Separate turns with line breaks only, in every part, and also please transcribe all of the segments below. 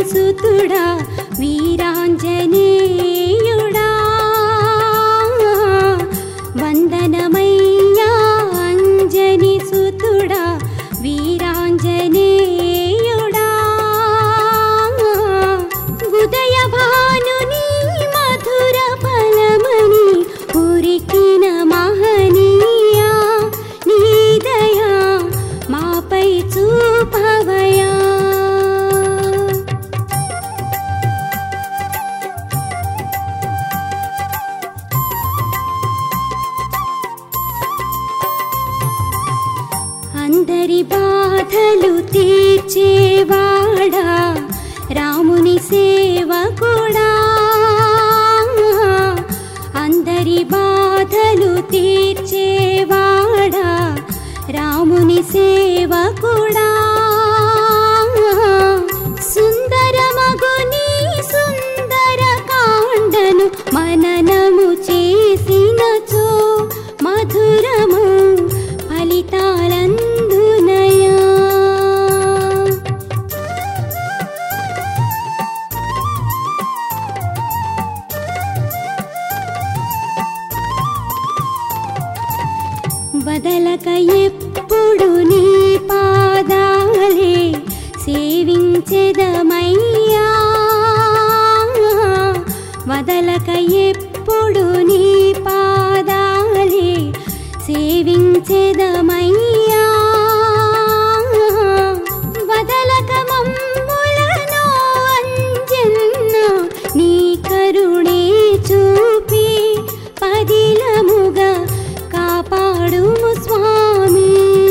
సుతుడా వీరాంజనేయుడా వందనమయ్యా అంజని సుతుడా వీరాంజనేయుడా ఉదయ భానుని మధుర ఫలమని ఉరికిన మహనీయా నీ దయా మాపై చూపవయా. అందరి బాధలు తీర్చేవాడా రాముని సేవకుడా అందరి బాధలు తీర్చేవాడా రాముని సేవకుడా సుందరమగు నీ సుందర కాండను మననము చేసినచో మధురము ఫలితాలందునయా. వదలక ఎప్పుడు నీ పాదాలే సేవించెదమయ్యా వదలక ఎప్పుడు నీ పాదాలే సేవించెదమయ్యా వదలక మమ్ములను అంజన్న నీ కరుణే చూపి పదిలముగా కాపాడుము స్వామి.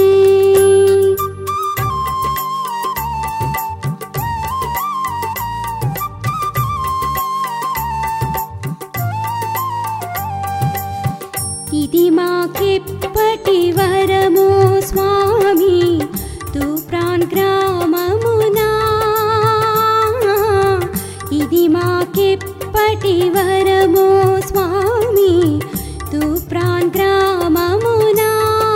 ఇది మాకెప్పటి వరమో స్వామి తూప్రాన్ గ్రామమునా ఇది మాకెప్పటి వరమో స్వామి తూప్రాన్ గ్రామమునా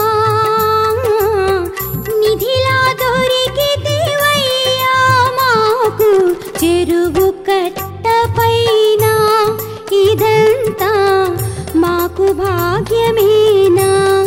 నిధిలా దొరికితివయ్యా మాకు చెరువు కట్టపైన ఇదంతా మాకు భాగ్యమేనా.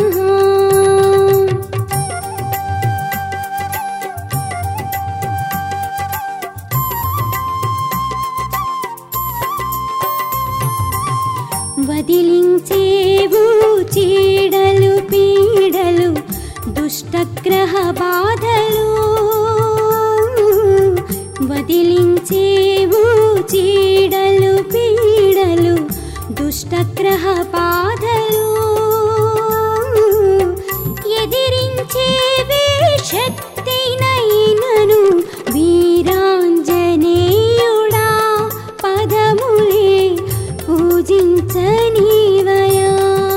వదిలించేవు చీడలు పీడలు దుష్టగ్రహ బాధలు వదిలించేవు చీడలు పీడలు దుష్టగ్రహ బాధలు ఎదిరించేవే శక్తినైనను వీరాంజనేయుడా పదములే పూజించనివయా.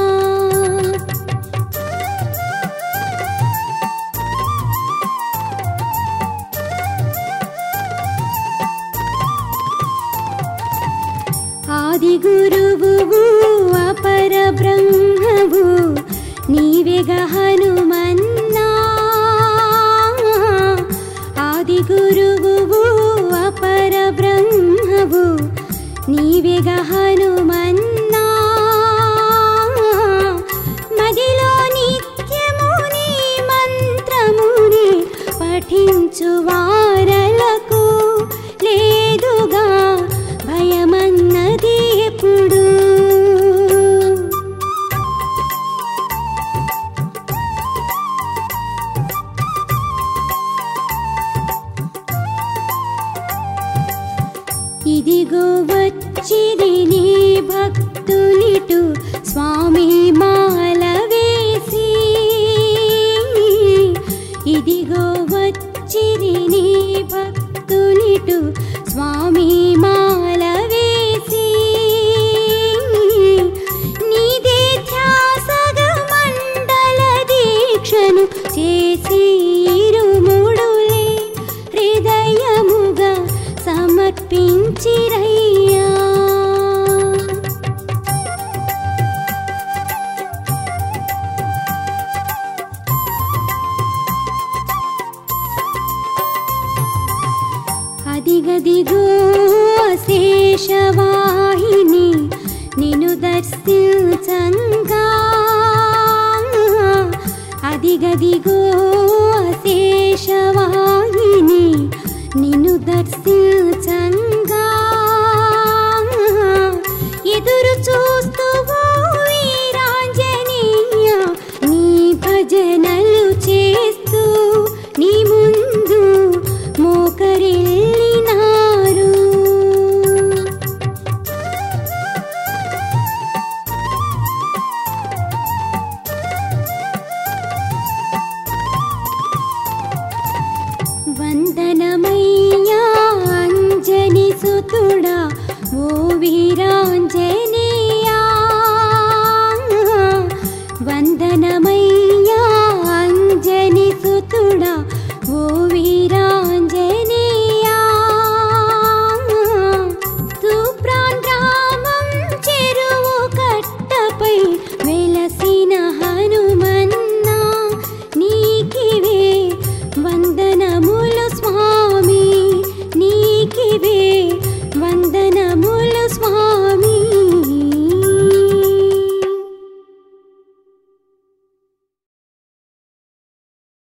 ఆది గురువు అపర బ్రహ్మవు నీవేగ హనుమన్నా ఆది గురువు అపర బ్రహ్మవు నీవేగ హనుమన్నా మదిలో నిత్యము నీ మంత్రముని పఠించు వారలకు లేదుగా భయమన్నది ఎప్పుడు. ఇదిగో వచ్చిది నీ భక్తులిటు స్వామి మాల వేసి ఇదిగో వచ్చిది నీ భక్తులిటు స్వామి మాల వేసి నీదే ధ్యాసగ మండల దీక్షను చేసి ఇరుముడులే హృదయముగా సమర్పించిరయ్యా. అది అదిగదిగో శేషవాహిని నిన్ను దర్శించంగా అదిగదిగో శేషవాహిని నిన్ను దర్శించంగా